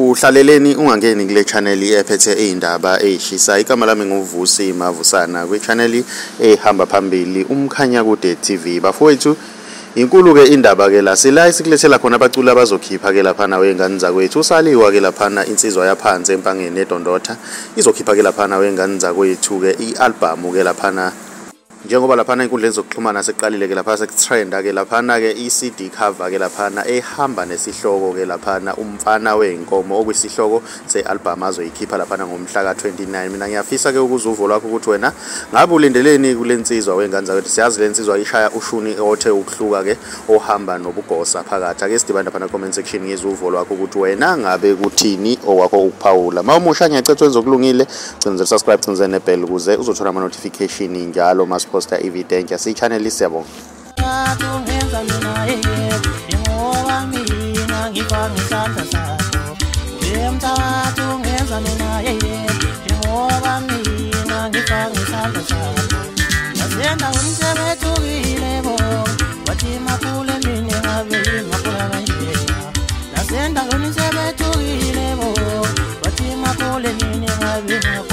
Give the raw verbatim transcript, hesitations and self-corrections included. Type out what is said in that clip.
Uhlaleleni ungangeni kule channel ephethe izindaba ezishisa. Igama lami nguVusi Mavusana kwi channel ehamba phambili uMkhanya Kude T V. Bafowethu inkulu ke indaba ke la sila isikulethela khona abaculi abazokhipha ke lapha nawe ngani zakwethu. Usaliwa ke lapha insizwa yaphansi empangeni eDondotha izokhipha ke lapha nawe ngani zakwethu ke ialbum ke lapha njengoba lapha inkundleni zokuxhumana seqalile ke lapha sekutrenda ke lapha ke iC D cover ke lapha ehamba nesihloko ke lapha umfana wenkomo okwisihloko sealbum azoyikhipha lapha ngomhla ka twenty-nine. Mina ngiyafisa ke ukuzuvo lwakho ukuthi wena ngabe ulindeleni kulensizwa wengane zakwethu. Siyazi lensizwa ishaya ushuni othe ukuhluka ke ohamba nobugosa phakathi. Ake sidibane lapha comment section ngezuvo lwakho ukuthi wena ngabe kuthini owakho ukuphawula. Mawumusha ngiyacetha wenzokulungile cenza subscribe cenza nebell ukuze uzothola ama notification njalo mas posta evidence yasi channel isiyabonga. Nasenda